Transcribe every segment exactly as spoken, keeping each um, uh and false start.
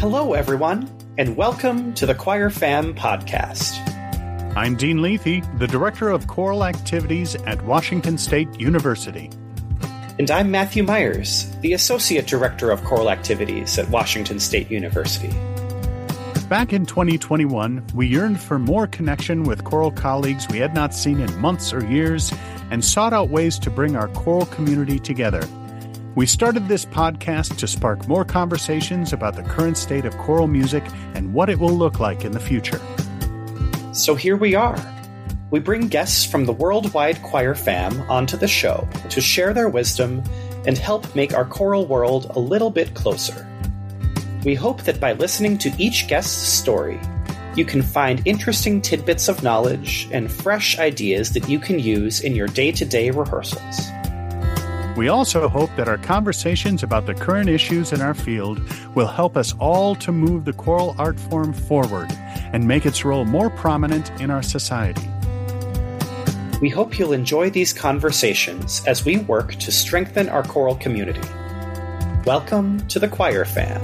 Hello, everyone, and welcome to the Choir Fam podcast. I'm Dean Lethe, the Director of Choral Activities at Washington State University. And I'm Matthew Myers, the Associate Director of Choral Activities at Washington State University. Back in twenty twenty-one, we yearned for more connection with choral colleagues we had not seen in months or years and sought out ways to bring our choral community together. We started this podcast to spark more conversations about the current state of choral music and what it will look like in the future. So here we are. We bring guests from the worldwide choir fam onto the show to share their wisdom and help make our choral world a little bit closer. We hope that by listening to each guest's story, you can find interesting tidbits of knowledge and fresh ideas that you can use in your day-to-day rehearsals. We also hope that our conversations about the current issues in our field will help us all to move the choral art form forward and make its role more prominent in our society. We hope you'll enjoy these conversations as we work to strengthen our choral community. Welcome to the Choir Fam.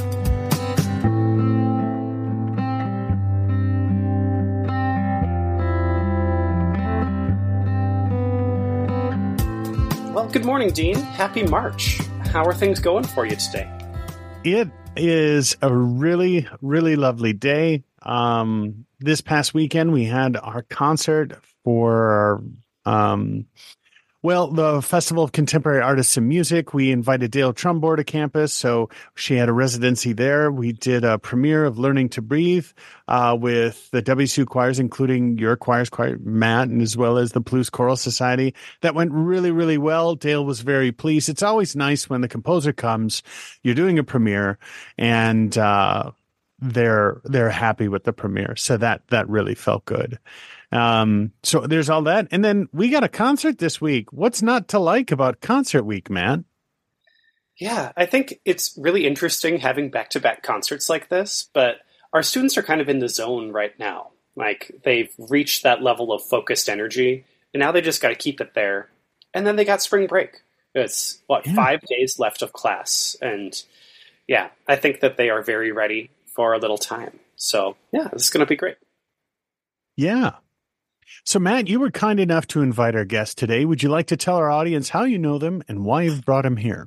Well, good morning, Dean. Happy March. How are things going for you today? It is a really, really lovely day. Um, this past weekend, we had our concert for, um, well, the Festival of Contemporary Artists and Music. We invited Dale Trumbore to campus, so she had a residency there. We did a premiere of Learning to Breathe uh, with the W S U choirs, including your choir's choir, Matt, and as well as the Palouse Choral Society. That went really, really well. Dale was very pleased. It's always nice when the composer comes, you're doing a premiere, and uh, they're they're happy with the premiere. So that that really felt good. Um, so there's all that. And then we got a concert this week. What's not to like about concert week, man? Yeah, I think it's really interesting having back-to-back concerts like this, but our students are kind of in the zone right now. Like, they've reached that level of focused energy, and now they just got to keep it there. And then they got spring break. It's, what, yeah. five days left of class. And, yeah, I think that they are very ready for a little time. So, yeah, this is going to be great. Yeah. So, Matt, you were kind enough to invite our guest today. Would you like to tell our audience how you know them and why you've brought them here?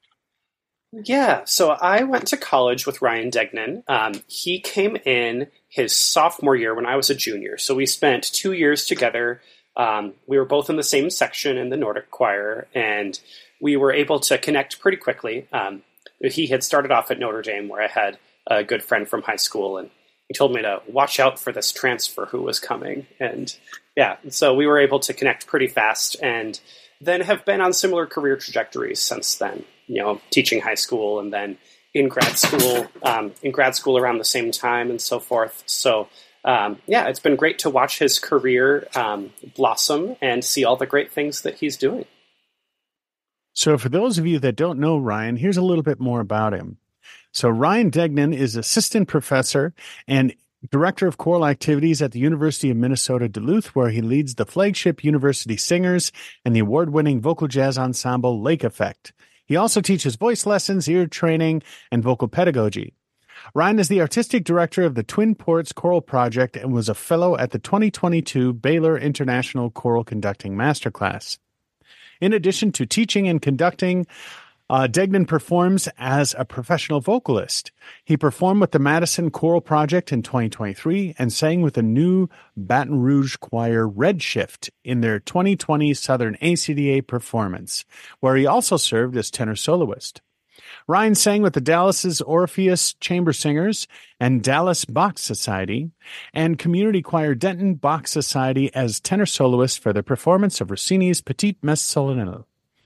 Yeah, so I went to college with Ryan Degnan. Um, he came in his sophomore year when I was a junior. So we spent two years together. Um, we were both in the same section in the Nordic choir, and we were able to connect pretty quickly. Um, he had started off at Notre Dame, where I had a good friend from high school, and he told me to watch out for this transfer who was coming. And yeah, so we were able to connect pretty fast and then have been on similar career trajectories since then, you know, teaching high school and then in grad school, um, in grad school around the same time and so forth. So um, yeah, it's been great to watch his career um, blossom and see all the great things that he's doing. So for those of you that don't know Ryan, here's a little bit more about him. So Ryan Degnan is assistant professor and director of choral activities at the University of Minnesota Duluth, where he leads the flagship University Singers and the award-winning vocal jazz ensemble Lake Effect. He also teaches voice lessons, ear training, and vocal pedagogy. Ryan is the artistic director of the Twin Ports Choral Project and was a fellow at the twenty twenty-two Baylor International Choral Conducting Masterclass. In addition to teaching and conducting, Uh, Degnan performs as a professional vocalist. He performed with the Madison Choral Project in twenty twenty-three and sang with the new Baton Rouge choir Redshift in their twenty twenty Southern A C D A performance, where he also served as tenor soloist. Ryan sang with the Dallas's Orpheus Chamber Singers and Dallas Bach Society and Community Choir Denton Bach Society as tenor soloist for the performance of Rossini's Petite Messe Solennelle.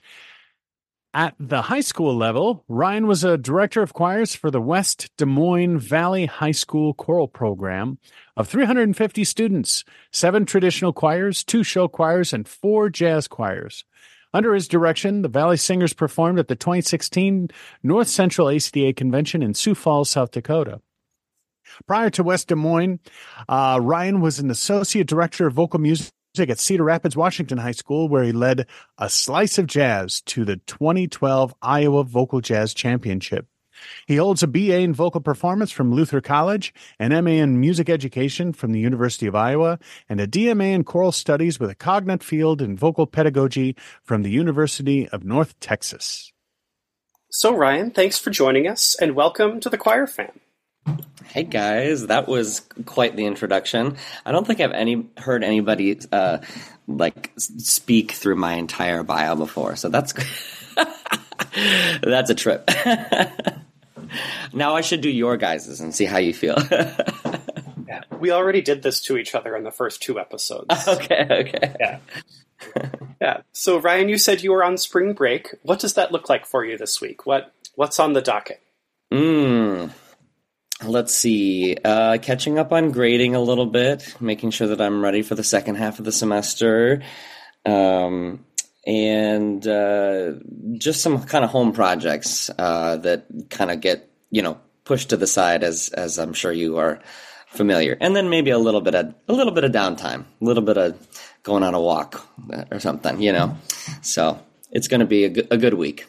At the high school level, Ryan was a director of choirs for the West Des Moines Valley High School Choral Program of three hundred fifty students, seven traditional choirs, two show choirs, and four jazz choirs. Under his direction, the Valley Singers performed at the twenty sixteen North Central A C D A Convention in Sioux Falls, South Dakota. Prior to West Des Moines, uh, Ryan was an associate director of vocal music at Cedar Rapids, Washington High School, where he led a slice of jazz to the twenty twelve Iowa Vocal Jazz Championship. He holds a B A in vocal performance from Luther College, an M A in music education from the University of Iowa, and a D M A in choral studies with a cognate field in vocal pedagogy from the University of North Texas. So, Ryan, thanks for joining us, and welcome to the Choir Fam. Hey guys, that was quite the introduction. I don't think I've any heard anybody uh, like speak through my entire bio before, so that's that's a trip. Now I should do your guys's and see how you feel. Yeah, we already did this to each other in the first two episodes. Okay, okay. Yeah. Yeah. So, Ryan, you said you were on spring break. What does that look like for you this week? What What's on the docket? Mm. Let's see. Uh, catching up on grading a little bit, making sure that I'm ready for the second half of the semester. Um, and uh, just some kind of home projects uh, that kind of get, you know, pushed to the side, as as I'm sure you are familiar. And then maybe a little bit of a little bit of downtime, a little bit of going on a walk or something, you know. So it's going to be a good, a good week.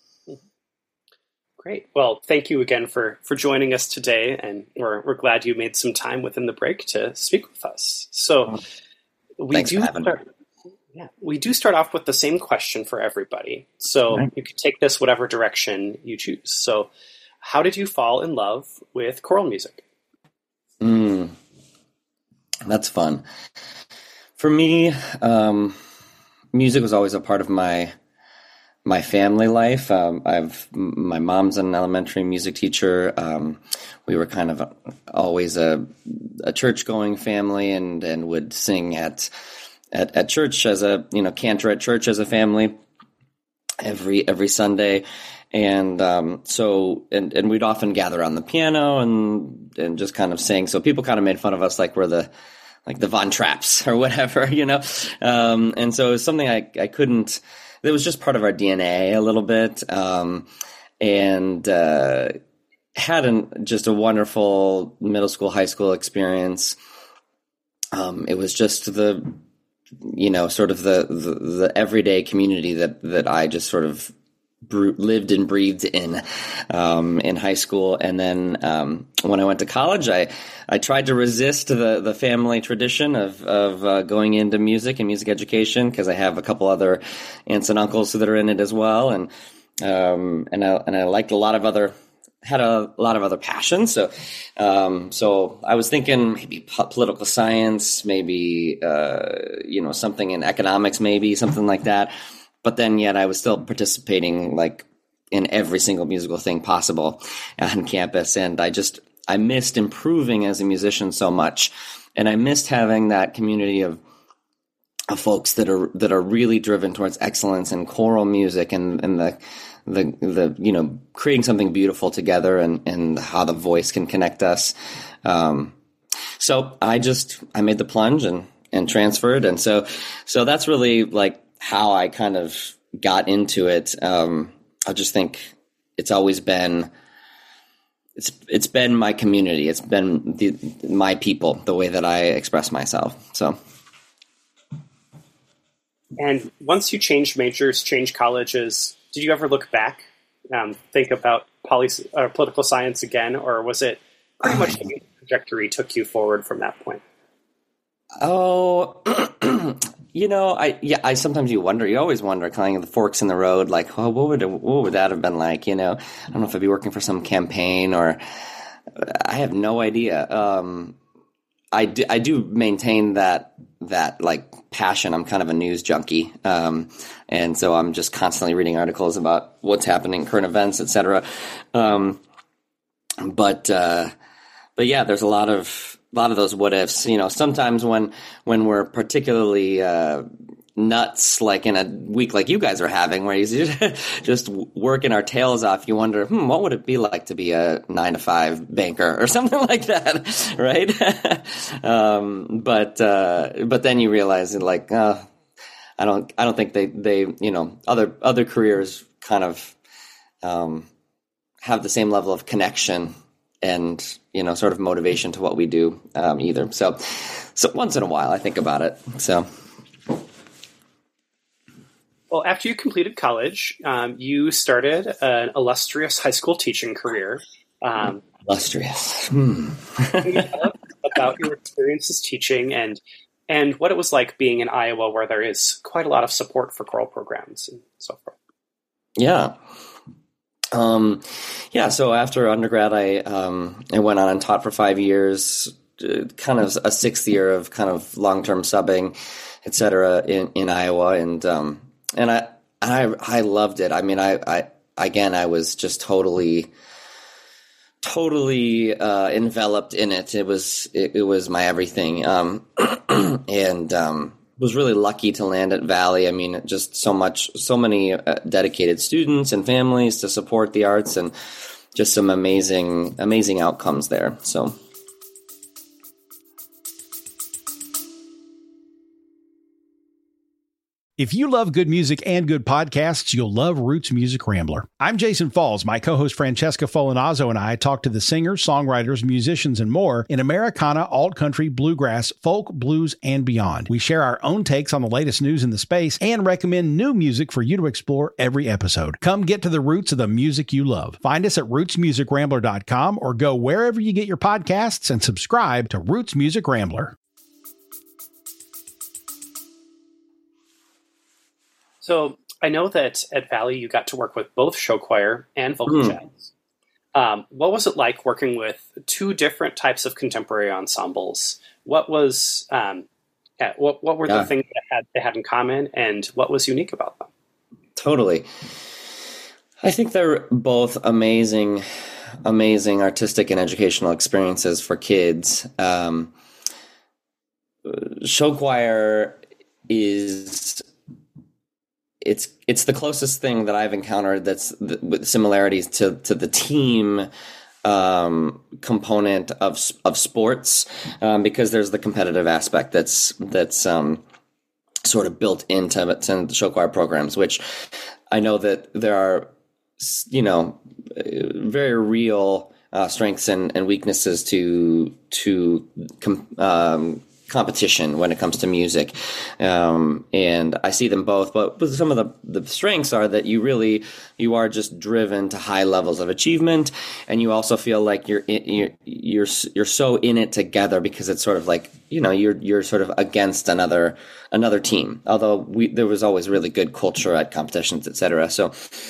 Great. Well, thank you again for, for joining us today, and we're we're glad you made some time within the break to speak with us. So we Thanks do for having start, yeah, we do start off with the same question for everybody. So Right. you can take this whatever direction you choose. So how did you fall in love with choral music? Mm, that's fun. For me, um, music was always a part of my my family life. Um, I've my mom's an elementary music teacher. Um, we were kind of always a, a church going family, and, and would sing at, at at church as a you know cantor at church as a family every every Sunday, and um, so and, and we'd often gather on the piano and and just kind of sing. So people kind of made fun of us like we're the like the Von Trapps or whatever, you know. Um, and so it was something I I couldn't. It was just part of our D N A a little bit, um, and uh, had an, just a wonderful middle school, high school experience. Um, it was just the, you know, sort of the, the, the everyday community that, that I just sort of bre- lived and breathed in um, in high school. And then um, when I went to college, I, I tried to resist the, the family tradition of, of uh, going into music and music education, because I have a couple other aunts and uncles that are in it as well. And um, and I, and I liked a lot of other, had a lot of other passions. So um, so I was thinking maybe po- political science, maybe, uh, you know, something in economics, maybe something like that. But then yet I was still participating like in every single musical thing possible on campus. And I just, I missed improving as a musician so much. And I missed having that community of, of folks that are, that are really driven towards excellence in choral music, and, and the, the, the, you know, creating something beautiful together, and, and how the voice can connect us. Um, so I just, I made the plunge and, and transferred. And so, so that's really like how I kind of got into it. Um, I just think it's always been, it's it's been my community. It's been the, my people, the way that I express myself. So, And once you changed majors, changed colleges, did you ever look back, um, think about poly, or political science again, or was it pretty much the trajectory took you forward from that point? Oh, you know, I yeah, I sometimes you wonder, you always wonder, kind of the forks in the road, like, oh, what would it, what would that have been like? You know, I don't know if I'd be working for some campaign, or I have no idea. Um, I do, I do maintain that that like passion. I'm kind of a news junkie, um, and so I'm just constantly reading articles about what's happening, current events, et cetera. Um, but uh, but yeah, there's a lot of a lot of those what ifs. You know, sometimes when when we're particularly uh, nuts, like in a week like you guys are having, where you just working our tails off, you wonder, hmm, what would it be like to be a nine to five banker or something like that, right? um, but uh, but then you realize, like, uh, I don't I don't think they they you know other other careers kind of um, have the same level of connection and, you know, sort of motivation to what we do um, either. So so once in a while I think about it. So. Well, after you completed college, um, you started an illustrious high school teaching career. Um, illustrious. Hmm. Can you tell us about your experiences teaching and and what it was like being in Iowa, where there is quite a lot of support for choral programs and so forth? Yeah. Um, yeah. So after undergrad, I, um, I went on and taught for five years, uh, kind of a sixth year of kind of long-term subbing, et cetera, in, in Iowa. And, um, and I, I, I loved it. I mean, I, I, again, I was just totally, totally, uh, enveloped in it. It was, it, it was my everything. Um, and, um, was really lucky to land at Valley. I mean, just so much, so many uh, dedicated students and families to support the arts, and just some amazing, amazing outcomes there. So. If you love good music and good podcasts, you'll love Roots Music Rambler. I'm Jason Falls. My co-host Francesca Folinazzo and I talk to the singers, songwriters, musicians, and more in Americana, alt-country, bluegrass, folk, blues, and beyond. We share our own takes on the latest news in the space and recommend new music for you to explore every episode. Come get to the roots of the music you love. Find us at roots music rambler dot com or go wherever you get your podcasts and subscribe to Roots Music Rambler. So I know that at Valley you got to work with both show choir and vocal Mm. jazz. Um, what was it like working with two different types of contemporary ensembles? What was um, yeah, what what were Yeah. the things that had they had in common, and what was unique about them? Totally. I think they're both amazing, amazing artistic and educational experiences for kids. Um, show choir is it's it's the closest thing that I've encountered that's th- with similarities to to the team um, component of of sports, um, because there's the competitive aspect that's that's um, sort of built into, into the show choir programs, which I know that there are, you know, very real uh, strengths and, and weaknesses to to com- um, competition when it comes to music, um, and I see them both. But, but some of the, the strengths are that you really you are just driven to high levels of achievement, and you also feel like you're in, you're you're you're so in it together, because it's sort of like, you know, you're you're sort of against another another team. Although we there was always really good culture at competitions, et cetera. So,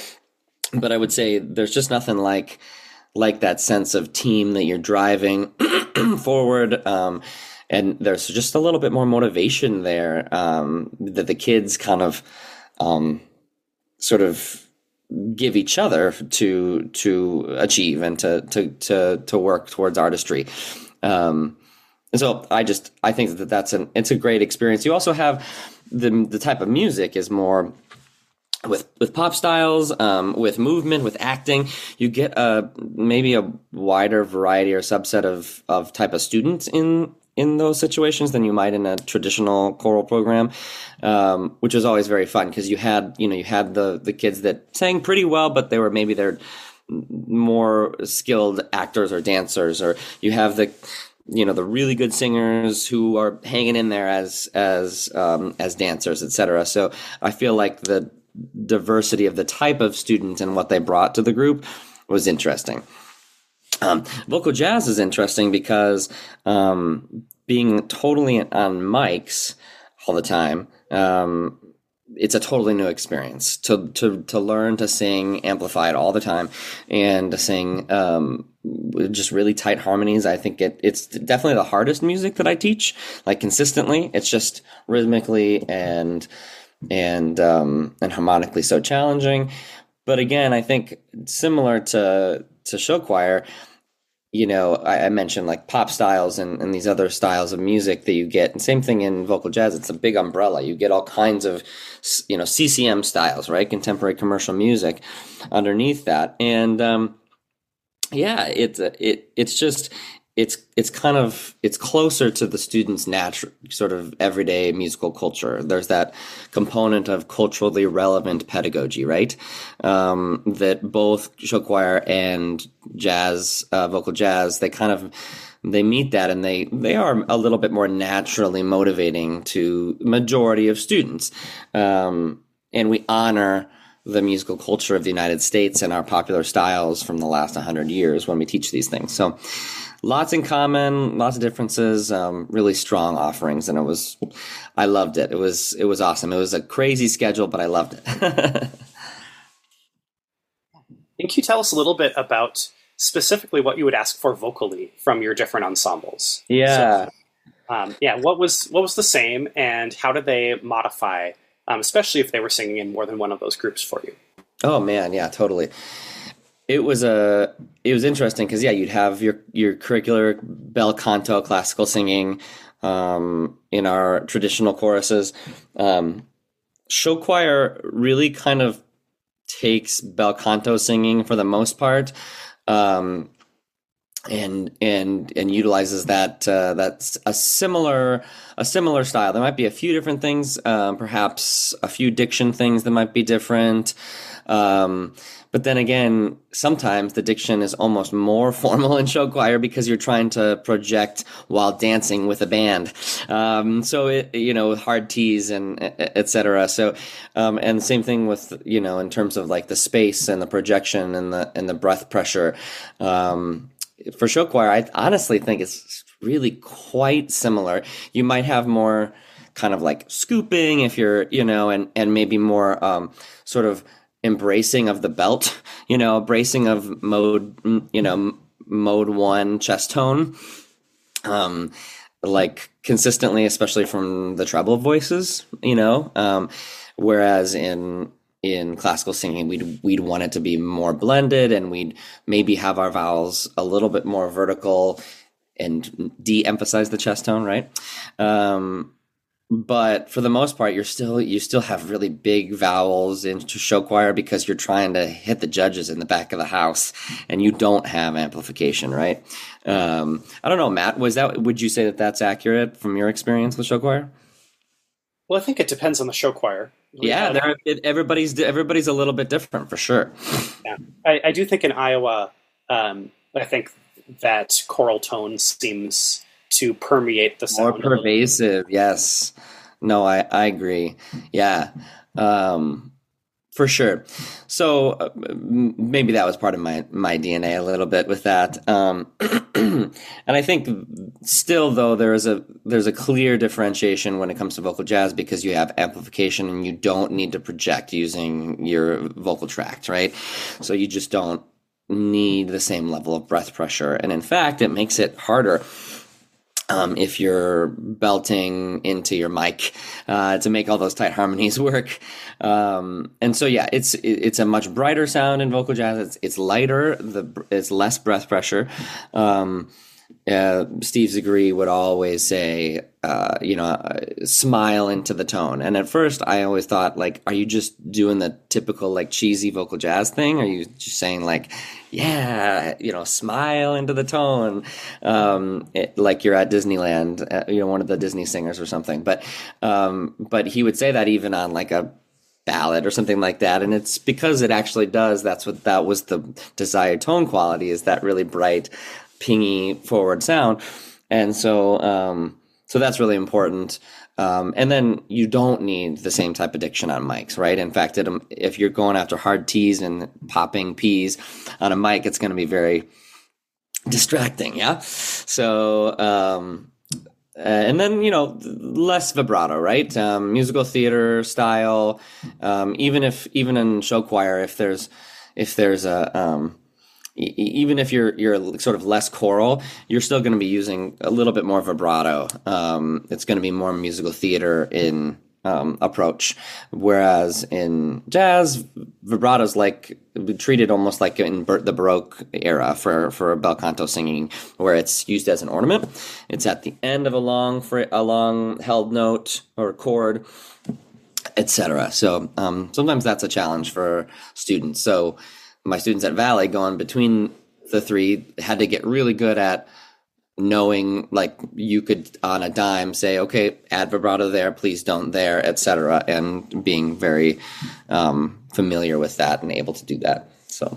but I would say there's just nothing like like that sense of team that you're driving forward. Um, And there's just a little bit more motivation there, um, that the kids kind of um, sort of give each other to to achieve and to to to to work towards artistry. Um, and so I just I think that that's an it's a great experience. You also have the the type of music is more with with pop styles, um, with movement, with acting. You get a maybe a wider variety or subset of of type of students in. in those situations than you might in a traditional choral program, um, which was always very fun, because you had, you know, you had the the kids that sang pretty well, but they were maybe they're more skilled actors or dancers, or you have the, you know, the really good singers who are hanging in there as as um, as dancers, et cetera. So I feel like the diversity of the type of student and what they brought to the group was interesting. Um, vocal jazz is interesting because um, being totally on mics all the time, um, it's a totally new experience to to to learn to sing amplified all the time, and to sing um, just really tight harmonies. I think it, it's definitely the hardest music that I teach, like consistently. It's just rhythmically and and um, and harmonically so challenging. But again, I think similar to to show choir, you know, I, I mentioned like pop styles and, and these other styles of music that you get. And same thing in vocal jazz. It's a big umbrella. You get all kinds of, you know, C C M styles, right? Contemporary commercial music underneath that. And um, yeah, it's it it's just it's it's kind of it's closer to the students' natural sort of everyday musical culture. There's that component of culturally relevant pedagogy, right? Um, that both show choir and jazz, uh, vocal jazz, they kind of they meet that, and they they are a little bit more naturally motivating to majority of students. Um, and we honor the musical culture of the United States and our popular styles from the last one hundred years when we teach these things. So lots in common, lots of differences, um, really strong offerings. And it was, I loved it. It was, it was awesome. It was a crazy schedule, but I loved it. Can you tell us a little bit about specifically what you would ask for vocally from your different ensembles? Yeah. So, um, yeah. What was, what was the same, and how did they modify, um, especially if they were singing in more than one of those groups for you? Oh man. Yeah, totally. It was a, it was interesting because yeah, you'd have your, your curricular bel canto classical singing, um, in our traditional choruses. Um, show choir really kind of takes bel canto singing for the most part, um, and and and utilizes that. Uh, that's a similar a similar style. There might be a few different things, um, perhaps a few diction things that might be different. Um, but then again, sometimes the diction is almost more formal in show choir because you're trying to project while dancing with a band. Um, so it, you know, hard T's and et cetera. So, um, and same thing with, you know, in terms of like the space and the projection and the, and the breath pressure. Um, for show choir, I honestly think it's really quite similar. You might have more kind of like scooping if you're, you know, and, and maybe more, um, sort of embracing of the belt, you know, bracing of mode, you know, mode one chest tone, um, like consistently, especially from the treble voices, you know, um, whereas in, in classical singing, we'd, we'd want it to be more blended, and we'd maybe have our vowels a little bit more vertical and de-emphasize the chest tone. Right. Um, But for the most part, you're still you still have really big vowels into show choir because you're trying to hit the judges in the back of the house, and you don't have amplification, right? Um, I don't know, Matt. Was that? Would you say that that's accurate from your experience with show choir? Well, I think it depends on the show choir. We Yeah, have- there, it, everybody's everybody's a little bit different for sure. yeah. I, I do think in Iowa, um, I think that choral tone seems to permeate the sound. More pervasive, yes. No, I, I agree. Yeah, um, for sure. So uh, maybe that was part of my, my D N A a little bit with that. Um, and I think still, though, there is a there's a clear differentiation when it comes to vocal jazz because you have amplification and you don't need to project using your vocal tract, right? So you just don't need the same level of breath pressure. And in fact, it makes it harder Um, if you're belting into your mic uh, to make all those tight harmonies work. Um, and so, yeah, it's it's a much brighter sound in vocal jazz. It's it's lighter. The it's less breath pressure. Um, uh, Steve Zagri would always say, uh, you know, uh, smile into the tone. And at first, I always thought, like, are you just doing the typical like cheesy vocal jazz thing? Are you just saying like, yeah, you know, smile into the tone, um, it, like you're at Disneyland, uh, you know, one of the Disney singers or something. But, um, but he would say that even on like a ballad or something like that. And it's because it actually does. That's what, that was the desired tone quality, is that really bright, pingy forward sound. And so, um, so that's really important. Um, and then you don't need the same type of diction on mics, right? In fact, it, if you're going after hard T's and popping P's on a mic, it's going to be very distracting, yeah? So, um, uh, and then, you know, less vibrato, right? Um, musical theater style, um, even if, even in show choir, if there's, if there's a, um, even if you're you're sort of less choral, you're still going to be using a little bit more vibrato. Um, it's going to be more musical theater in um, approach, whereas in jazz, vibrato is like treated almost like in the Baroque era for for bel canto singing, where it's used as an ornament. It's at the end of a long fr- a long held note or chord, et cetera. So um, sometimes that's a challenge for students. So my students at Valley, going between the three, had to get really good at knowing, like, you could on a dime say, okay, add vibrato there, please don't there, et cetera, and being very um, familiar with that and able to do that. So,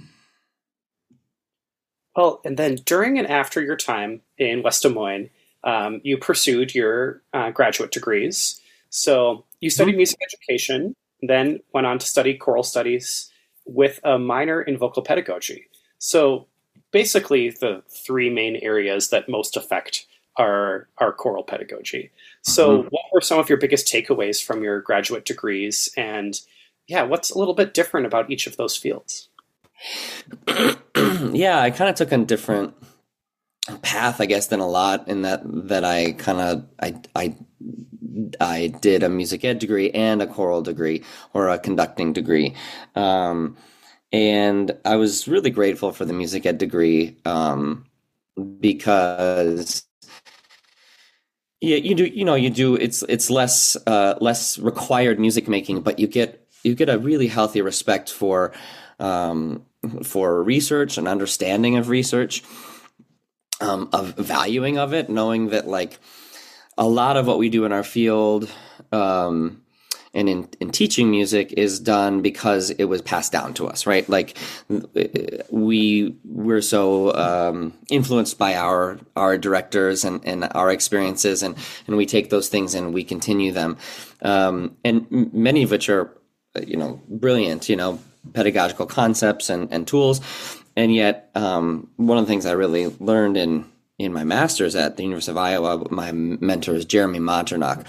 well, and then during and after your time in West Des Moines, um, you pursued your uh, graduate degrees. So you studied mm-hmm. music education. then went on to study choral studies with a minor in vocal pedagogy. So basically the three main areas that most affect our, our choral pedagogy. So mm-hmm. what were some of your biggest takeaways from your graduate degrees? And yeah, what's a little bit different about each of those fields? Yeah, I kind of took a different path, I guess, than a lot in that, that I kind of, I, I, I did a music ed degree and a choral degree, or a conducting degree. Um, and I was really grateful for the music ed degree, um, because yeah, you do, you know, you do, it's, it's less, uh, less required music making, but you get, you get a really healthy respect for, um, for research and understanding of research, um, of valuing of it, knowing that like a lot of what we do in our field, um, and in, in teaching music is done because it was passed down to us, right? Like we we're so um, influenced by our our directors and, and our experiences, and, and we take those things and we continue them, um, and m- many of which are, you know, brilliant, you know, pedagogical concepts and, and tools, and yet um, one of the things I really learned in in my master's at the University of Iowa, my mentor is Jeremy Modronock.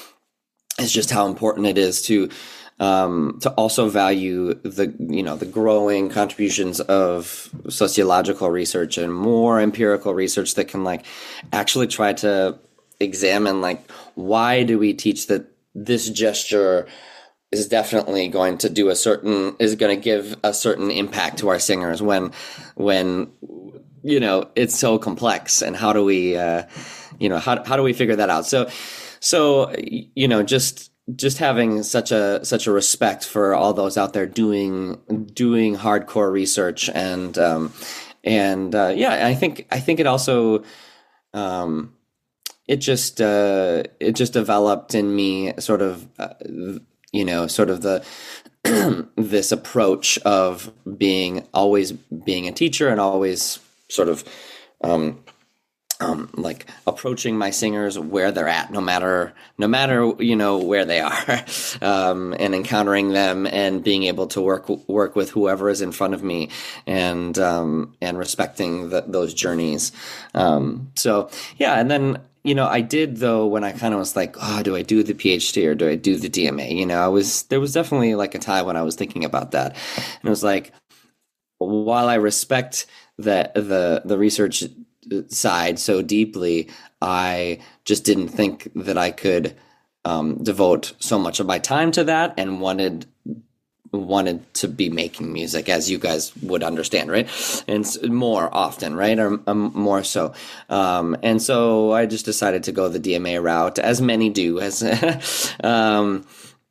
Is just how important it is to um, to also value the you know the growing contributions of sociological research and more empirical research that can like actually try to examine like why do we teach that this gesture is definitely going to do a certain is going to give a certain impact to our singers when when you know it's so complex, and how do we uh, you know how how do we figure that out? So. So, you know, just just having such a such a respect for all those out there doing doing hardcore research, and um, and uh, yeah, I think I think it also um, it just uh, it just developed in me sort of uh, you know sort of the this approach of being always being a teacher and always sort of um, Um, like approaching my singers where they're at, no matter, no matter, you know, where they are, um, and encountering them and being able to work, work with whoever is in front of me, and, um, and respecting the, those journeys. Um, so yeah. And then, you know, I did though, when I kind of was like, oh, do I do the PhD or do I do the D M A? You know, I was, there was definitely like a time when I was thinking about that, and it was like, while I respect that the, the research side so deeply, I just didn't think that I could um, devote so much of my time to that, and wanted wanted to be making music, as you guys would understand, right? And more often, right, or um, more so. Um, and so I just decided to go the D M A route, as many do, as um,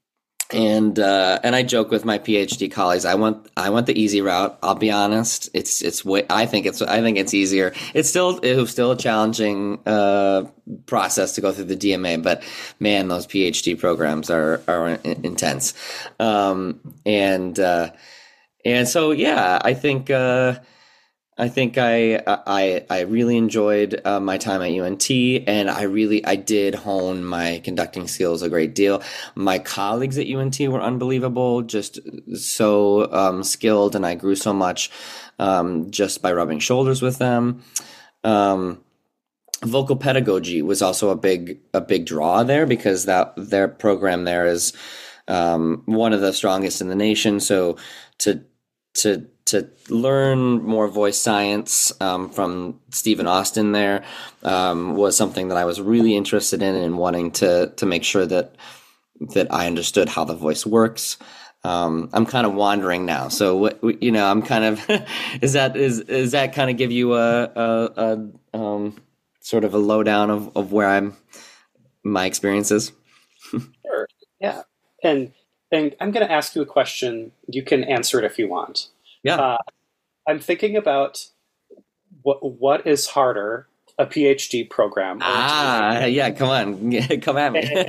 And uh, and I joke with my PhD colleagues, I want I want the easy route. I'll be honest, it's it's way, I think it's I think it's easier. It's still it was still a challenging uh, process to go through the D M A, but man, those PhD programs are are intense. Um, and uh, and so yeah, I think. Uh, I think I I I really enjoyed uh, my time at U N T, and I really I did hone my conducting skills a great deal. My colleagues at U N T were unbelievable, just so um, skilled, and I grew so much um, just by rubbing shoulders with them. Um, vocal pedagogy was also a big a big draw there, because that their program there is um, one of the strongest in the nation. So to to to learn more voice science um, from Stephen Austin there um, was something that I was really interested in, and wanting to to make sure that that I understood how the voice works. Um, I'm kind of wandering now, so what you know, I'm kind of is that is is that kind of give you a a, a um, sort of a lowdown of, of where I'm my experiences? Sure. Yeah, and and I'm going to ask you a question. You can answer it if you want. Yeah. Uh, I'm thinking about what what is harder, a PhD program? Or ah, yeah, come on, come at me.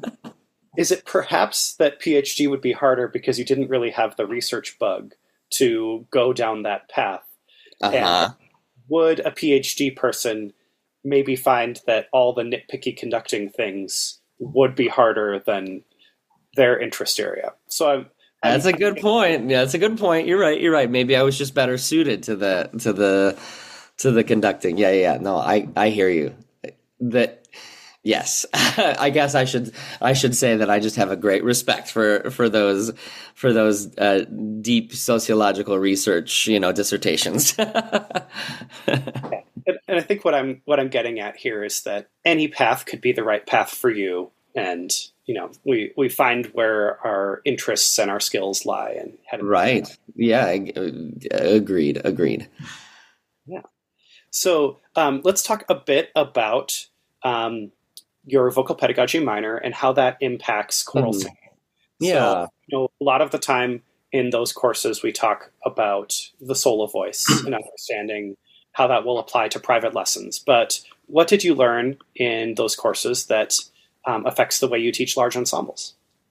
Is it perhaps that PhD would be harder because you didn't really have the research bug to go down that path? Uh-huh. And would a PhD person maybe find that all the nitpicky conducting things would be harder than their interest area. So I'm, that's I'm, a good point. Yeah, that's a good point. You're right. You're right. Maybe I was just better suited to the to the to the conducting. Yeah, yeah. No, I I hear you. That. Yes, I guess I should I should say that I just have a great respect for for those for those uh, deep sociological research, you know, dissertations. and, and I think what I'm what I'm getting at here is that any path could be the right path for you, and you know, we we find where our interests and our skills lie, and head in right. Yeah, agreed. Agreed. Yeah. So um, let's talk a bit about. Um, your vocal pedagogy minor and how that impacts choral mm. singing. Yeah. So, you know, a lot of the time in those courses, we talk about the solo voice and understanding how that will apply to private lessons. But what did you learn in those courses that um, affects the way you teach large ensembles?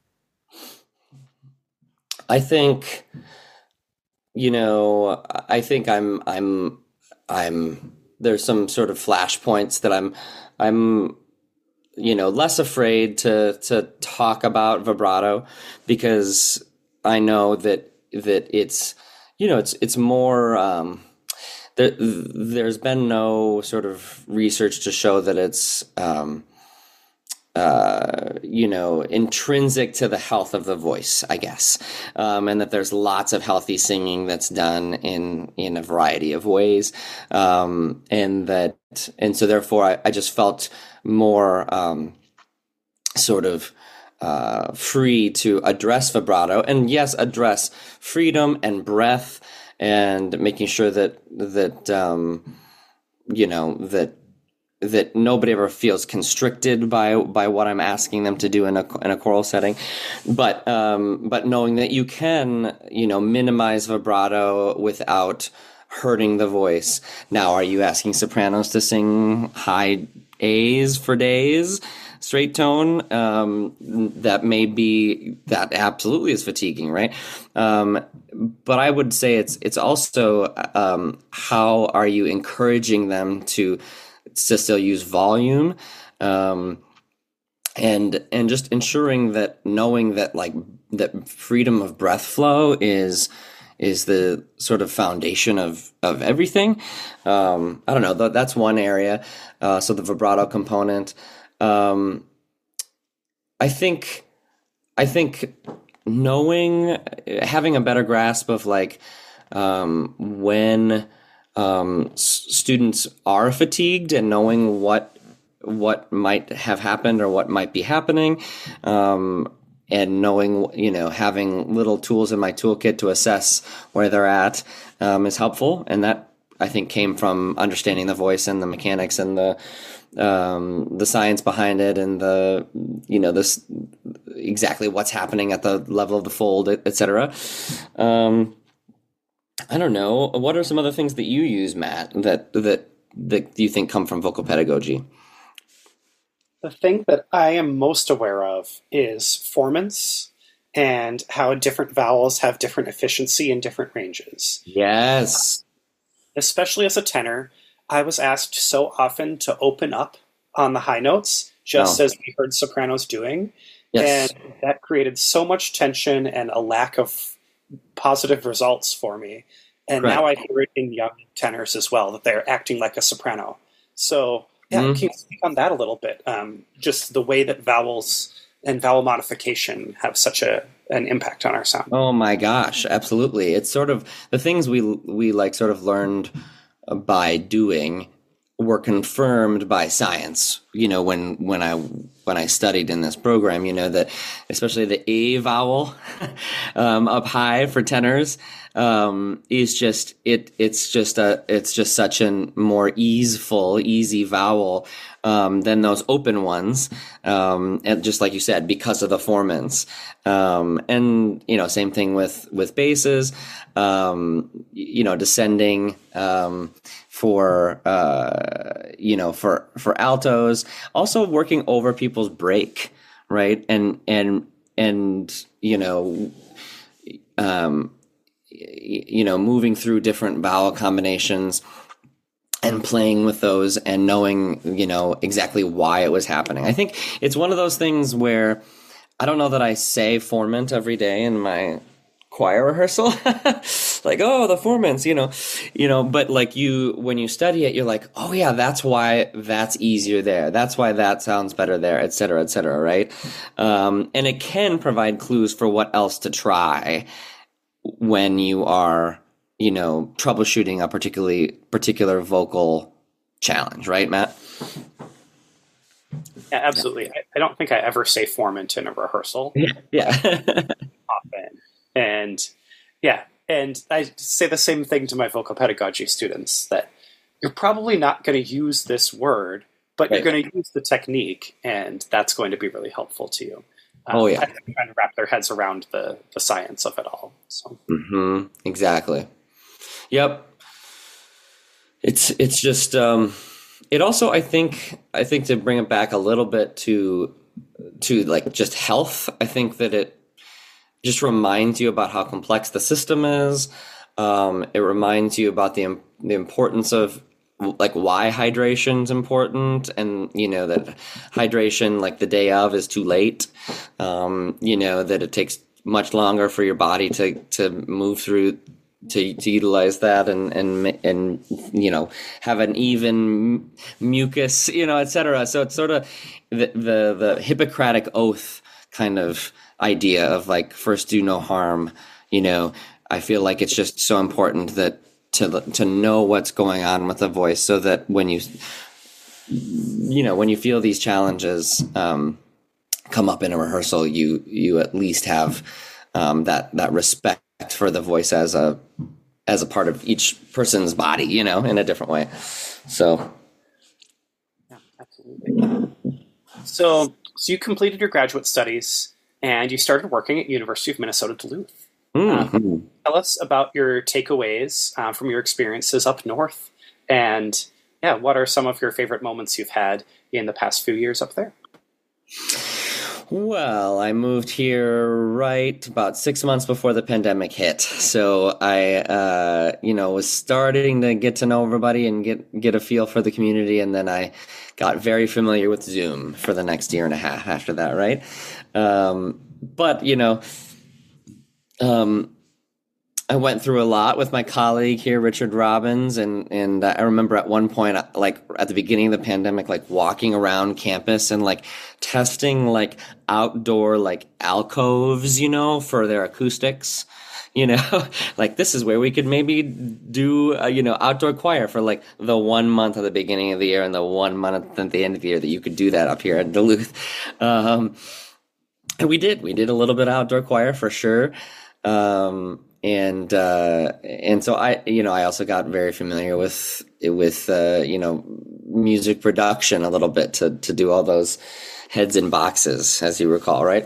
I think, you know, I think I'm, I'm, I'm, there's some sort of flashpoints that I'm, I'm, you know, less afraid to to talk about vibrato because I know that that it's, you know, it's it's more. Um, there, there's been no sort of research to show that it's, um, uh, you know, intrinsic to the health of the voice, I guess, um, and that there's lots of healthy singing that's done in in a variety of ways, um, and that and so therefore I, I just felt more um, sort of uh, free to address vibrato, and yes, address freedom and breath, and making sure that that um, you know that that nobody ever feels constricted by by what I'm asking them to do in a in a choral setting, but um, but knowing that you can, you know, minimize vibrato without hurting the voice. Now, are you asking sopranos to sing high A's for days, straight tone? Um, that may be, that absolutely is fatiguing, right? Um, but I would say it's it's also um, how are you encouraging them to to still use volume, um, and and just ensuring that knowing that like that freedom of breath flow is is the sort of foundation of of everything. Um, I don't know. Th- that's one area. Uh, so the vibrato component. Um, I think. I think knowing, having a better grasp of like um, when um, s- students are fatigued and knowing what what might have happened or what might be happening. Um, and knowing, you know, having little tools in my toolkit to assess where they're at um, is helpful. And that, I think, came from understanding the voice and the mechanics and the um, the science behind it and the, you know, this exactly what's happening at the level of the fold, et cetera. Um, I don't know. What are some other things that you use, Matt, that that that you think come from vocal pedagogy? The thing that I am most aware of is formants and how different vowels have different efficiency in different ranges. Yes. Especially as a tenor, I was asked so often to open up on the high notes, just Oh. as we heard sopranos doing. Yes. And that created so much tension and a lack of positive results for me. And Right. now I hear it in young tenors as well, that they're acting like a soprano. So, yeah, Mhm. can you speak on that a little bit? Um, just the way that vowels and vowel modification have such a an impact on our sound. Oh my gosh, absolutely. It's sort of the things we we like sort of learned by doing were confirmed by science. You know, when when I when I studied in this program, you know, that especially the A vowel um, up high for tenors um, is just it. It's just a it's just such a more easeful, easy vowel um, than those open ones. Um, and just like you said, because of the formants, um, and you know, same thing with with basses. Um, you know, descending um, for uh, you know for for altos, also working over people's break, right? And and and you know, um, you know, moving through different vowel combinations and playing with those and knowing, you know, exactly why it was happening. I think it's one of those things where I don't know that I say formant every day in my choir rehearsal. Like, oh, the formants, you know, you know, but like you, when you study it, you're like, oh yeah, that's why that's easier there. That's why that sounds better there, et cetera, et cetera. Right. Um, and it can provide clues for what else to try when you are, you know, troubleshooting a particularly particular vocal challenge. Right, Matt? Yeah, absolutely. I, I don't think I ever say formant in a rehearsal. Yeah. Yeah. Often. And yeah, and I say the same thing to my vocal pedagogy students, that you're probably not going to use this word, but right. You're going to use the technique, and that's going to be really helpful to you. Um, oh, yeah. I think they're trying to wrap their heads around the, the science of it all. So. Mm-hmm. Exactly. Yep. It's, it's just, um, it also, I think, I think to bring it back a little bit to, to like just health, I think that it just reminds you about how complex the system is. Um, it reminds you about the, the importance of like why hydration is important, and you know that hydration like the day of is too late. Um, you know that it takes much longer for your body to, to move through to to utilize that and and and you know have an even mucus, you know, et cetera. So it's sort of the the, the Hippocratic oath kind of idea of like first do no harm. You know, I feel like it's just so important that to to know what's going on with the voice, so that when you you know when you feel these challenges um, come up in a rehearsal, you you at least have um, that that respect for the voice as a as a part of each person's body, you know, in a different way. So, yeah, absolutely. So, so you completed your graduate studies and you started working at University of Minnesota Duluth. Mm-hmm. Um, tell us about your takeaways uh, from your experiences up north, and yeah, what are some of your favorite moments you've had in the past few years up there? Well, I moved here right about six months before the pandemic hit. So I, uh, you know, was starting to get to know everybody and get, get a feel for the community. And then I got very familiar with Zoom for the next year and a half after that, right? Um, but, you know, um, I went through a lot with my colleague here, Richard Robbins, and and I remember at one point, like at the beginning of the pandemic, like walking around campus and like testing like outdoor like alcoves, you know, for their acoustics, you know, like this is where we could maybe do a, you know, outdoor choir for like the one month at the beginning of the year and the one month at the end of the year that you could do that up here at Duluth. Um, and we did, we did a little bit of outdoor choir for sure. Um, And, uh, and so I, you know, I also got very familiar with, with, uh, you know, music production a little bit to, to do all those heads in boxes, as you recall, right?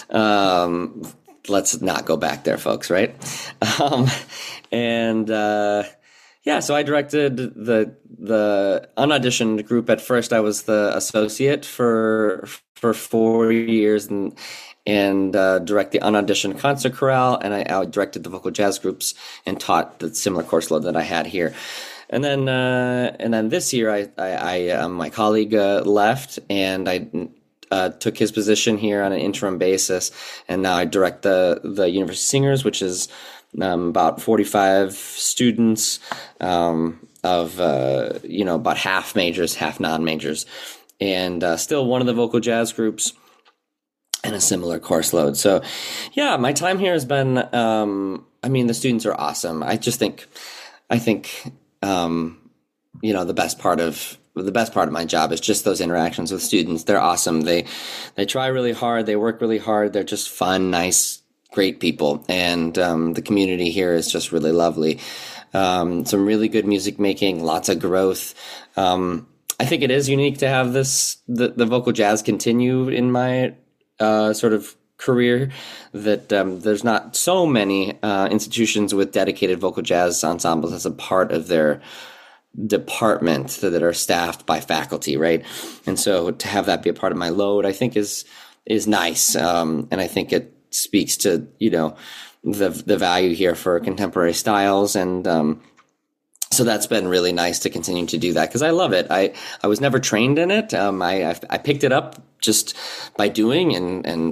Um, let's not go back there, folks, right? Um, and, uh, yeah, so I directed the, the unauditioned group. At first I was the associate for, for four years and, and uh, direct the unauditioned concert chorale, and I, I directed the vocal jazz groups and taught the similar course load that I had here. And then, uh, and then this year, I, I, I um, my colleague uh, left, and I uh, took his position here on an interim basis, and now I direct the the University Singers, which is um, about forty-five students um, of uh, you know about half majors, half non-majors, and uh, still one of the vocal jazz groups. And a similar course load. So, yeah, my time here has been, um, I mean, the students are awesome. I just think, I think, um, you know, the best part of, the best part of my job is just those interactions with students. They're awesome. They, they try really hard. They work really hard. They're just fun, nice, great people. And, um, the community here is just really lovely. Um, some really good music making, lots of growth. Um, I think it is unique to have this, the, the vocal jazz continue in my, Uh, sort of career, that um, there's not so many uh, institutions with dedicated vocal jazz ensembles as a part of their department that, that are staffed by faculty, right? And so to have that be a part of my load, I think is is nice, um, and I think it speaks to you know the the value here for contemporary styles, and um, so that's been really nice to continue to do that because I love it. I, I was never trained in it. Um, I, I I picked it up just by doing and, and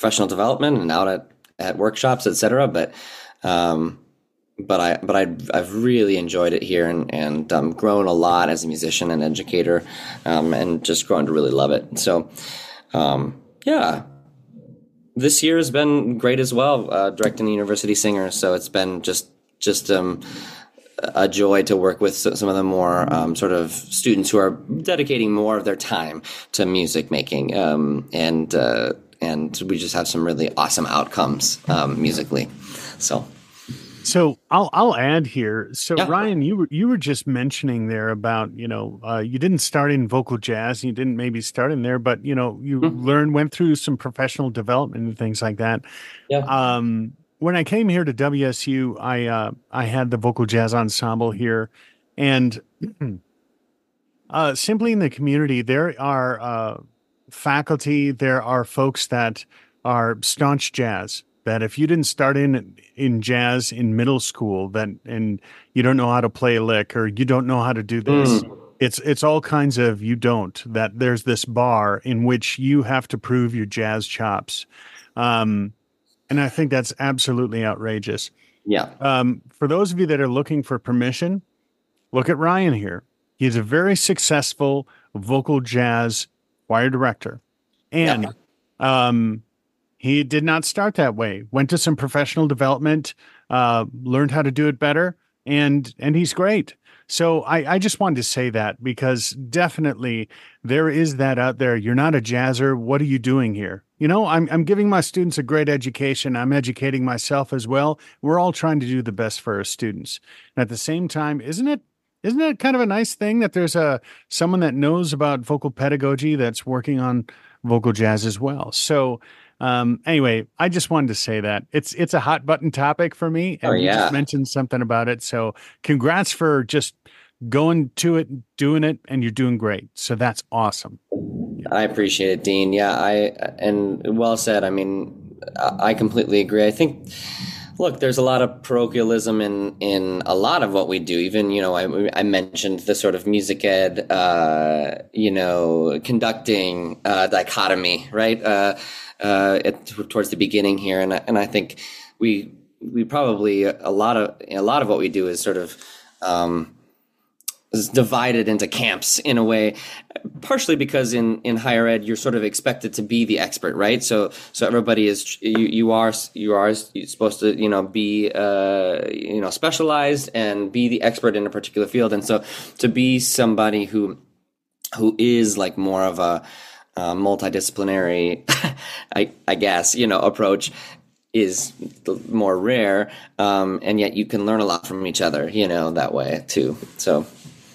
professional development and out at, at workshops, et cetera. But, um, but I, but I, I've really enjoyed it here and, and, um, grown a lot as a musician and educator, um, and just grown to really love it. So, um, yeah, this year has been great as well, uh, directing the University Singers. So it's been just, just, um, a joy to work with some of the more um, sort of students who are dedicating more of their time to music making, um, and uh, and we just have some really awesome outcomes um, musically. So, so I'll I'll add here. So yeah. Ryan, you were you were just mentioning there about you know uh, you didn't start in vocal jazz, you didn't maybe start in there, but you know you mm-hmm. learned went through some professional development and things like that. Yeah. Um, When I came here to W S U, I uh, I had the vocal jazz ensemble here, and uh, simply in the community, there are uh, faculty, there are folks that are staunch jazz. That if you didn't start in in jazz in middle school, that and you don't know how to play a lick or you don't know how to do this, mm. it's it's all kinds of you don't. That there's this bar in which you have to prove your jazz chops. Um, And I think that's absolutely outrageous. Yeah. Um, for those of you that are looking for permission, look at Ryan here. He's a very successful vocal jazz choir director. And yeah. um, he did not start that way. Went to some professional development, uh, learned how to do it better, and and he's great. So I, I just wanted to say that because definitely there is that out there. You're not a jazzer. What are you doing here? You know, I'm I'm giving my students a great education. I'm educating myself as well. We're all trying to do the best for our students. And at the same time, isn't it isn't it kind of a nice thing that there's a someone that knows about vocal pedagogy that's working on vocal jazz as well? So um, anyway, I just wanted to say that it's it's a hot button topic for me, and oh, yeah. you just mentioned something about it. So congrats for just going to it, doing it, and you're doing great. So that's awesome. I appreciate it, Dean. Yeah, I and well said. I mean, I completely agree. I think, look, there's a lot of parochialism in in a lot of what we do. Even, you know, I, I mentioned the sort of music ed, uh, you know, conducting uh, dichotomy, right? Uh, uh, at, towards the beginning here, and and I think we we probably a lot of a lot of what we do is sort of. Um, is divided into camps in a way, partially because in, in higher ed, you're sort of expected to be the expert, right? So, so everybody is, you, you are, you are supposed to, you know, be, uh, you know, specialized and be the expert in a particular field. And so to be somebody who, who is like more of a, uh, multidisciplinary, I, I guess, you know, approach is more rare. Um, and yet you can learn a lot from each other, you know, that way too. So.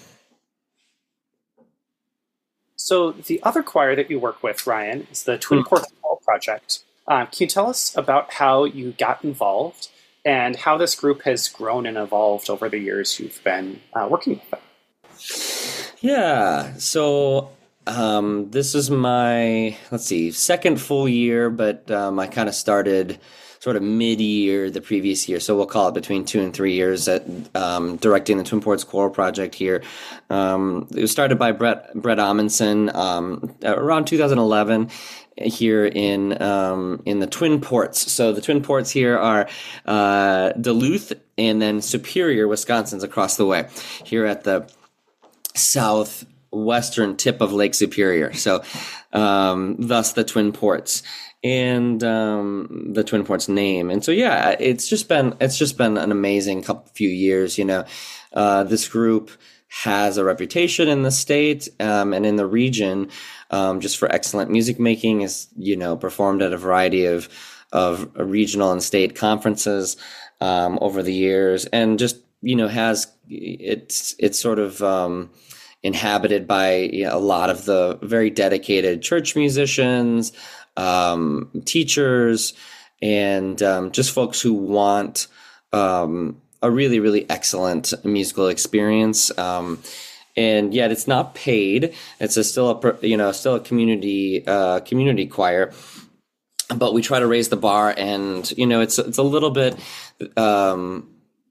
So the other choir that you work with, Ryan, is the Twin Ports Choral Project. Uh, can you tell us about how you got involved and how this group has grown and evolved over the years you've been uh, working with them? Yeah, so um, this is my, let's see, second full year, but um, I kind of started sort of mid-year the previous year, so we'll call it between two and three years at um, directing the Twin Ports Choral Project here. Um, it was started by Brett Brett Amundsen um, around two thousand eleven here in um, in the Twin Ports. So the Twin Ports here are uh, Duluth and then Superior, Wisconsin's across the way here at the southwestern tip of Lake Superior. So um, thus the Twin Ports. And um, the Twin Ports name, and so yeah, it's just been it's just been an amazing couple few years. You know, uh, this group has a reputation in the state um, and in the region um, just for excellent music making. Is you know performed at a variety of of regional and state conferences um, over the years, and just you know has it's it's sort of um, inhabited by you know, a lot of the very dedicated church musicians. Um, teachers and um, just folks who want um, a really, really excellent musical experience. Um, and yet it's not paid. It's a still a you know still a community uh, community choir, but we try to raise the bar. And you know it's it's a little bit um,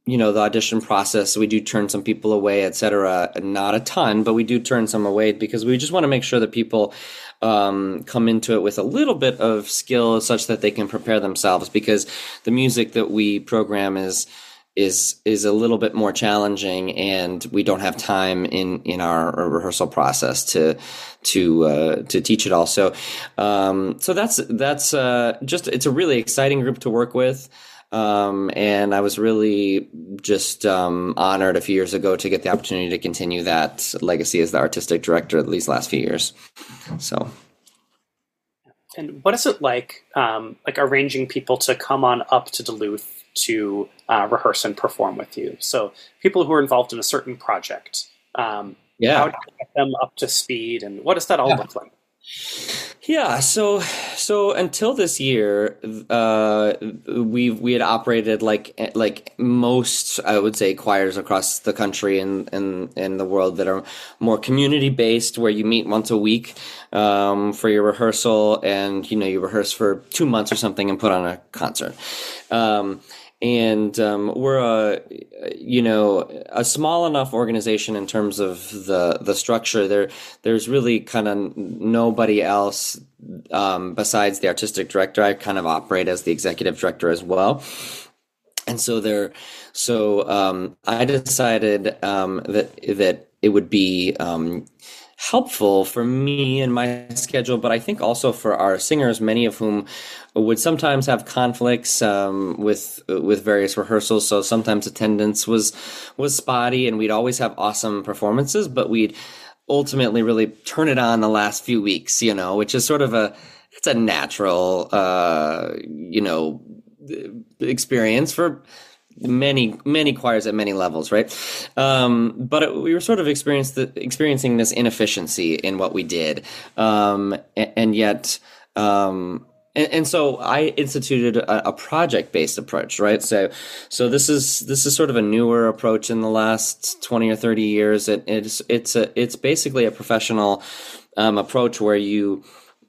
you know, the audition process, we do turn some people away, et cetera. Not a ton, but we do turn some away because we just want to make sure that people um, come into it with a little bit of skill such that they can prepare themselves, because the music that we program is is is a little bit more challenging, and we don't have time in in our rehearsal process to to uh, to teach it all. So um, so that's that's uh, just it's a really exciting group to work with. Um, and I was really just um, honored a few years ago to get the opportunity to continue that legacy as the artistic director these last few years. So, and what is it like, um, like arranging people to come on up to Duluth to uh, rehearse and perform with you? So, people who are involved in a certain project, um, yeah, how do you get them up to speed, and what does that all yeah. look like? Yeah, so so until this year, uh, we we had operated like like most, I would say, choirs across the country and and in the world that are more community based, where you meet once a week um, for your rehearsal, and you know you rehearse for two months or something and put on a concert. Um, And um, we're a, you know, a small enough organization in terms of the the structure. There, there's really kind of nobody else um, besides the artistic director. I kind of operate as the executive director as well. And so there, so um, I decided um, that that it would be um, helpful for me and my schedule, but I think also for our singers, many of whom would sometimes have conflicts um, with with various rehearsals. So sometimes attendance was was spotty, and we'd always have awesome performances, but we'd ultimately really turn it on the last few weeks, you know, which is sort of a it's a natural uh, you know experience for many many choirs at many levels, right? Um, but it, we were sort of experienced the, experiencing this inefficiency in what we did, um, and, and yet. Um, And, and so I instituted a, a project-based approach, right? So, so this is this is sort of a newer approach in the last twenty or thirty years. It, it's it's a it's basically a professional um, approach where you,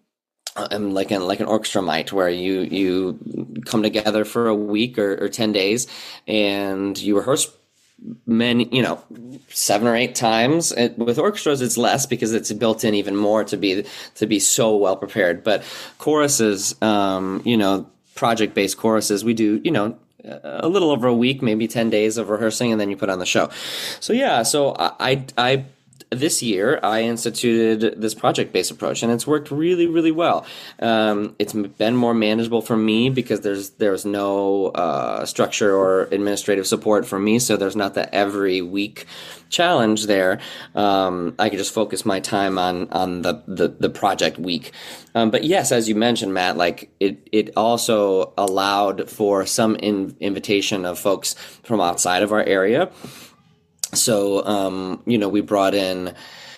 um, like an like an orchestra might, where you you come together for a week or, or ten days, and you rehearse many, you know, seven or eight times. It, with orchestras, it's less because it's built in even more to be to be so well prepared. But choruses, um, you know, project-based choruses, we do, you know, a little over a week, maybe ten days of rehearsing, and then you put on the show. So yeah, so I, I, I this year I instituted this project-based approach, and it's worked really, really well. Um, it's been more manageable for me because there's there's no uh, structure or administrative support for me, so there's not that every week challenge there. Um, I can just focus my time on on the the, the project week. Um, but yes, as you mentioned, Matt, like it it also allowed for some in, invitation of folks from outside of our area. So, um, you know, we brought in,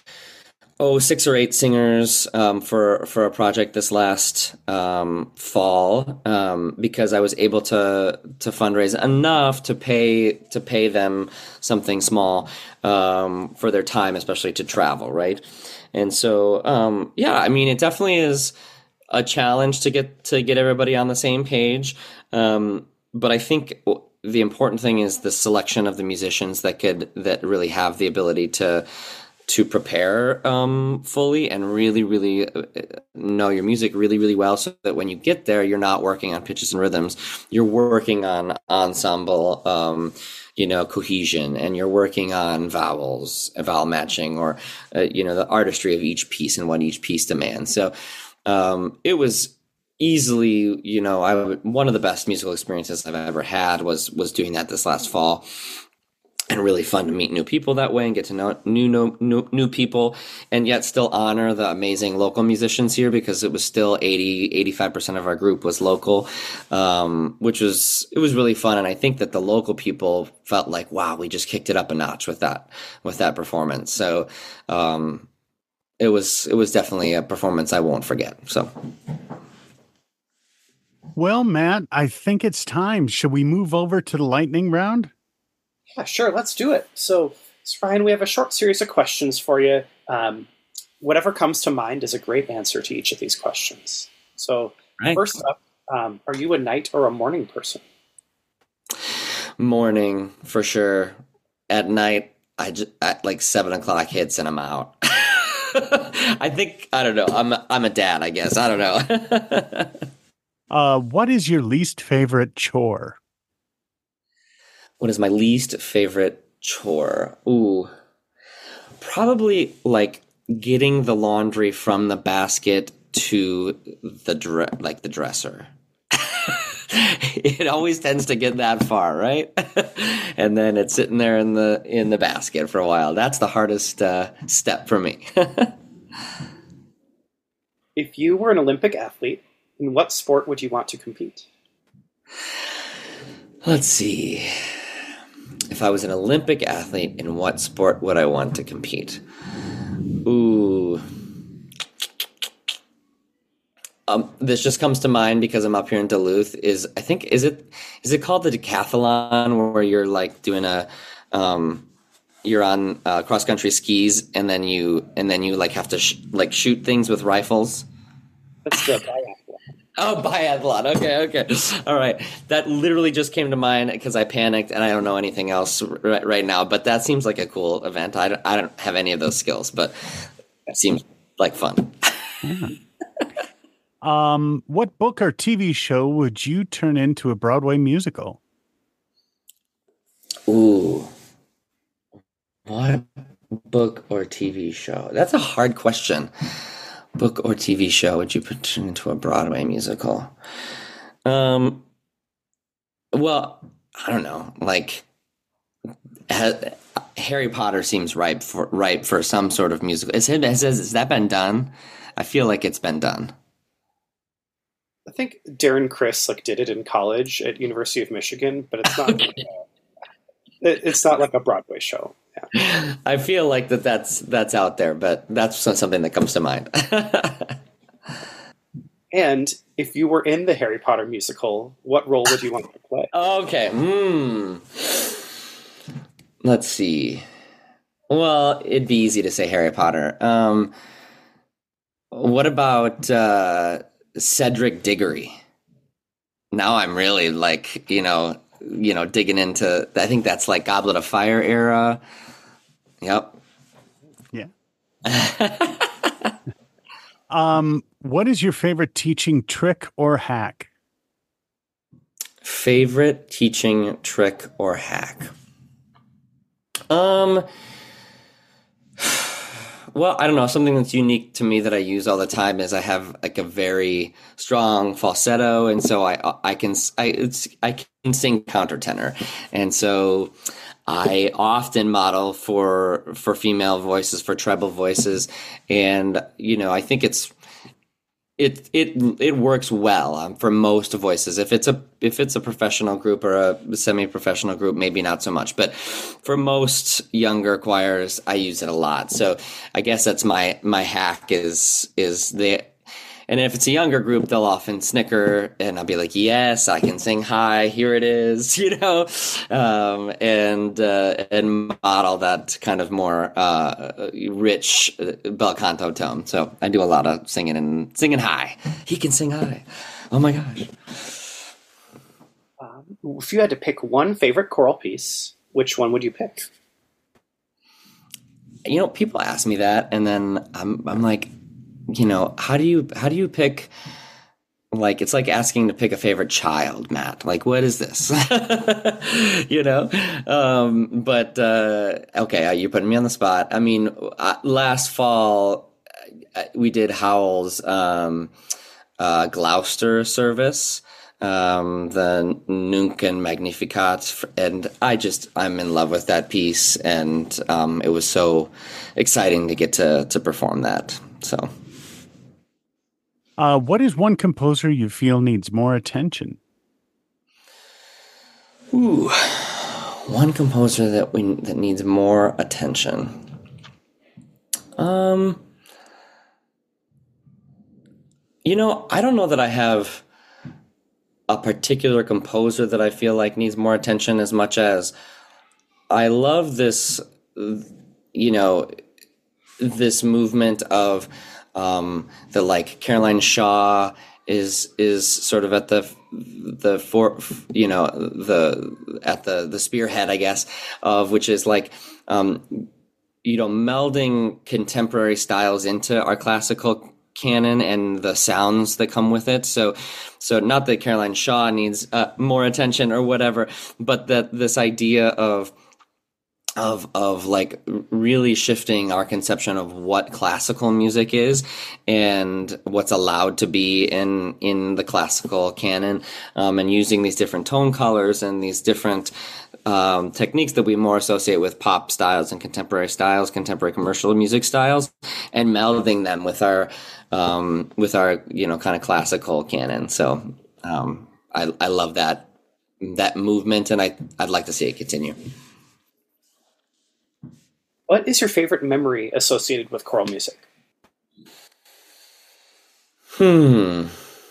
oh, six or eight singers um, for for a project this last um, fall um, because I was able to to fundraise enough to pay to pay them something small um, for their time, especially to travel, right? And so, um, yeah, I mean, it definitely is a challenge to get to get everybody on the same page, um, but I think the important thing is the selection of the musicians that could that really have the ability to to prepare um, fully and really, really know your music really, really well, so that when you get there, you're not working on pitches and rhythms. You're working on ensemble, um, you know, cohesion, and you're working on vowels, vowel matching, or uh, you know, the artistry of each piece and what each piece demands. So um, it was. Easily, you know, I one of the best musical experiences I've ever had was was doing that this last fall, and really fun to meet new people that way and get to know new new new, new people, and yet still honor the amazing local musicians here, because it was still eighty, eighty-five percent of our group was local, um, which was it was really fun. And I think that the local people felt like, wow, we just kicked it up a notch with that with that performance. So um, it was it was definitely a performance I won't forget. So. Well, Matt, I think it's time. Should we move over to the lightning round? Yeah, sure. Let's do it. So, so Ryan, we have a short series of questions for you. Um, whatever comes to mind is a great answer to each of these questions. So, right. First up, um, are you a night or a morning person? morning for sure. At night, I just, at like seven o'clock hits and I'm out. I think, I don't know. I'm a, I'm a dad, I guess. I don't know. uh, what is your least favorite chore? What is my least favorite chore? Ooh, probably like getting the laundry from the basket to the dre- like the dresser. It always tends to get that far, right? And then it's sitting there in the in the basket for a while. That's the hardest uh, step for me. If you were an Olympic athlete, in what sport would you want to compete? Let's see. If I was an Olympic athlete, in what sport would I want to compete? Ooh. Um, this just comes to mind because I'm up here in Duluth. Is I think is it is it called the decathlon, where you're like doing a um, you're on uh, cross country skis and then you and then you like have to sh- like shoot things with rifles. That's the biathlon. Oh, biathlon. Okay, okay, all right. That literally just came to mind because I panicked and I don't know anything else right, right now. But that seems like a cool event. I don't, I don't have any of those skills, but it seems like fun. Yeah. Um, what book or T V show would you turn into a Broadway musical? Ooh. What book or T V show? That's a hard question. Book or T V show would you put turn into a Broadway musical? Um, well, I don't know. Like, ha- Harry Potter seems ripe for ripe for some sort of musical. Is it, has, has that been done? I feel like it's been done. I think Darren Criss like did it in college at University of Michigan, but it's not. Okay. it, it's not like a Broadway show. Yeah. I feel like that that's that's out there, but that's something that comes to mind. And if you were in the Harry Potter musical, what role would you want to play? Okay. Hmm. Let's see. Well, it'd be easy to say Harry Potter. Um, what about uh, Cedric Diggory? Now I'm really like, you know, you know, digging into, I think that's like Goblet of Fire era. Yep. Yeah. um, what is your favorite teaching trick or hack? Favorite teaching trick or hack? Um, well, I don't know. Something that's unique to me that I use all the time is I have like a very strong falsetto, and so I I can I it's I can sing countertenor, and so I often model for for female voices, for treble voices, and you know I think it's it it it works well um, for most voices. If it's a if it's a professional group or a semi-professional group, maybe not so much. But for most younger choirs, I use it a lot. So I guess that's my my hack is is the. And if it's a younger group, they'll often snicker, and I'll be like, "Yes, I can sing high. Here it is," you know, um, and uh, and model that kind of more uh, rich bel canto tone. So I do a lot of singing and singing high. He can sing high. Oh my gosh! Um, if you had to pick one favorite choral piece, which one would you pick? You know, people ask me that, and then I'm I'm like. You know, how do you how do you pick? Like, it's like asking to pick a favorite child, Matt. Like, what is this? You know, um, but uh, okay, you're putting me on the spot. I mean, uh, last fall uh, we did Howell's um, uh, Gloucester service, um, the Nunc and Magnificat, and I just I'm in love with that piece, and um, it was so exciting to get to to perform that. So. Uh, what is one composer you feel needs more attention? Ooh, one composer that we that needs more attention. Um, you know, I don't know that I have a particular composer that I feel like needs more attention as much as I love this, you know, this movement of. Um, the like Caroline Shaw is is sort of at the the for you know the at the the spearhead, I guess, of which is like um, you know melding contemporary styles into our classical canon and the sounds that come with it. So, so not that Caroline Shaw needs uh, more attention or whatever, but that this idea of of of like really shifting our conception of what classical music is and what's allowed to be in in the classical canon, um, and using these different tone colors and these different um, techniques that we more associate with pop styles and contemporary styles, contemporary commercial music styles, and melding them with our um, with our you know kind of classical canon. So um, I I love that that movement, and I I'd like to see it continue. What is your favorite memory associated with choral music? Hmm.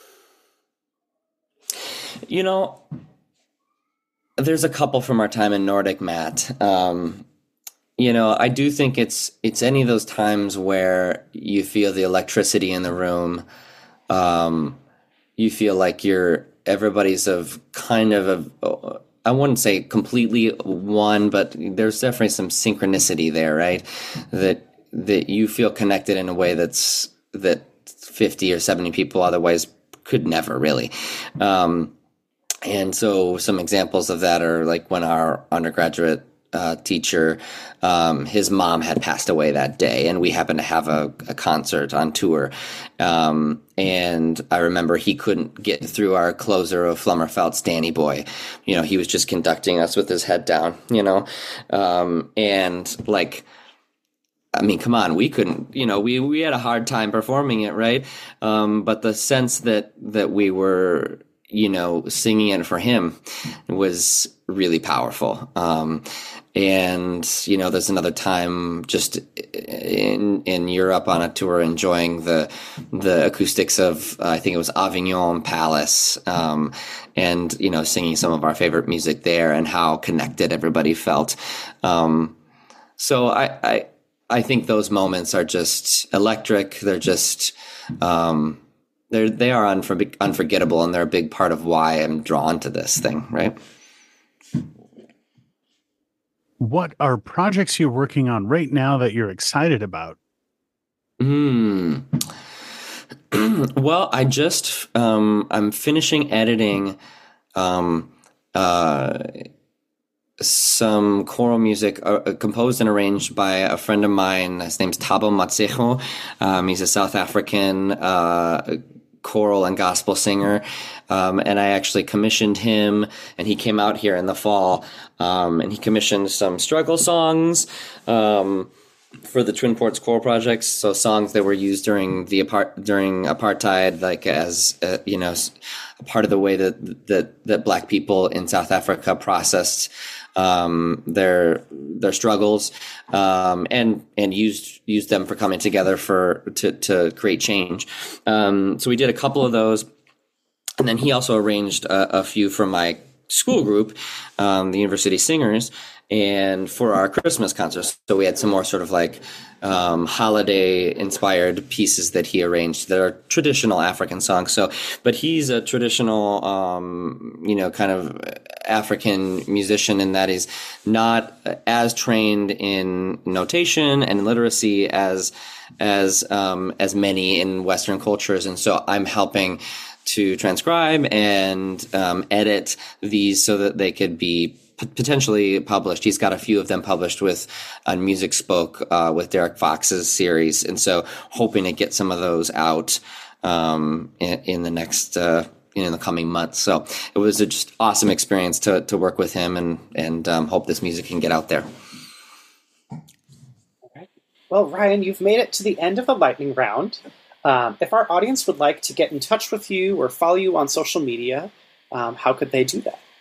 You know, there's a couple from our time in Nordic, Matt. Um, you know, I do think it's it's any of those times where you feel the electricity in the room. Um, you feel like you're everybody's of kind of a. I wouldn't say completely one, but there's definitely some synchronicity there, right? That that you feel connected in a way that's that fifty or seventy people otherwise could never really. Um, and so some examples of that are like when our undergraduate uh, teacher, um, his mom had passed away that day, and we happened to have a, a concert on tour. Um, and I remember he couldn't get through our closer of Flummerfelt's Danny Boy. You know, he was just conducting us with his head down, you know, um, and like, I mean, come on, we couldn't, you know, we, we had a hard time performing it. Right. Um, but the sense that, that we were, you know, singing it for him was really powerful. Um, and, you know, there's another time just in, in Europe on a tour enjoying the, the acoustics of, uh, I think it was Avignon Palace, um, and, you know, singing some of our favorite music there and how connected everybody felt. Um, so I, I, I think those moments are just electric. They're just, um, They're, they are unfor- unforgettable, and they're a big part of why I'm drawn to this thing, right? What are projects you're working on right now that you're excited about? Hmm. Well, I just, um, I'm finishing editing um, uh, some choral music uh, composed and arranged by a friend of mine. His name's Thabo Matsejo. Um, he's a South African uh choral and gospel singer. Um, and I actually commissioned him, and he came out here in the fall. Um, and he commissioned some struggle songs, um, for the Twin Ports Choral Projects. So songs that were used during the apart, during apartheid, like as, uh, you know, a part of the way that, that, that Black people in South Africa processed, um, their, their struggles, um, and, and used, used them for coming together for, to, to create change. Um, so we did a couple of those. And then he also arranged a, a few from my school group, um, the University Singers, and for our Christmas concerts. So we had some more sort of like um, holiday inspired pieces that he arranged that are traditional African songs. So, but he's a traditional, um, you know, kind of African musician in that he's not as trained in notation and literacy as, as, um, as many in Western cultures. And so I'm helping to transcribe and um, edit these so that they could be p- potentially published. He's got a few of them published with on Music Spoke uh, with Derek Fox's series, and so hoping to get some of those out um, in, in the next uh, in the coming months. So it was a just awesome experience to to work with him, and and um, hope this music can get out there. All right. Well, Ryan, you've made it to the end of the lightning round. Um, if our audience would like to get in touch with you or follow you on social media, um, how could they do that?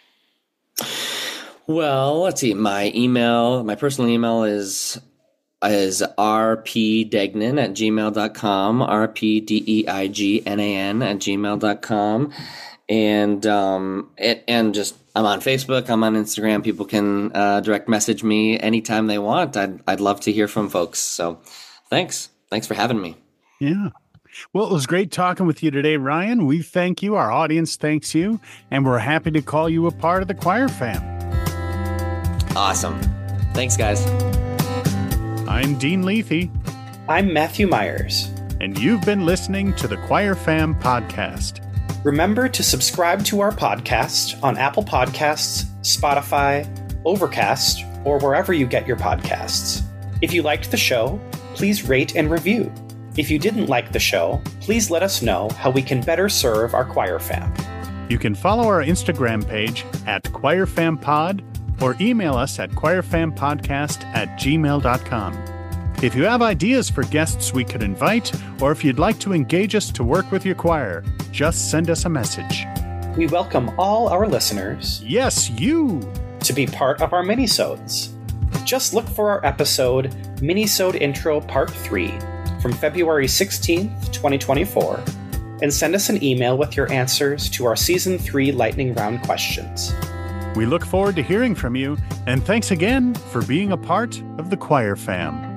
Well, let's see. My email, my personal email is is rpdegnan at gmail dot com, R P D E I G N A N at gmail dot com. And, um, it, and just, I'm on Facebook, I'm on Instagram. People can uh, direct message me anytime they want. I'd, I'd love to hear from folks. So thanks. Thanks for having me. Yeah. Well, it was great talking with you today, Ryan. We thank you. Our audience thanks you. And we're happy to call you a part of the Choir Fam. Awesome. Thanks, guys. I'm Dean Lethe. I'm Matthew Myers. And you've been listening to the Choir Fam podcast. Remember to subscribe to our podcast on Apple Podcasts, Spotify, Overcast, or wherever you get your podcasts. If you liked the show, please rate and review. If you didn't like the show, please let us know how we can better serve our Choir Fam. You can follow our Instagram page at ChoirFamPod or email us at choirfampodcast at gmail dot com. If you have ideas for guests we could invite, or if you'd like to engage us to work with your choir, just send us a message. We welcome all our listeners. Yes, you! To be part of our minisodes. Just look for our episode, Minisode Intro Part three, from February sixteenth, twenty twenty-four, and send us an email with your answers to our Season three Lightning Round questions. We look forward to hearing from you, and thanks again for being a part of the Choir Fam.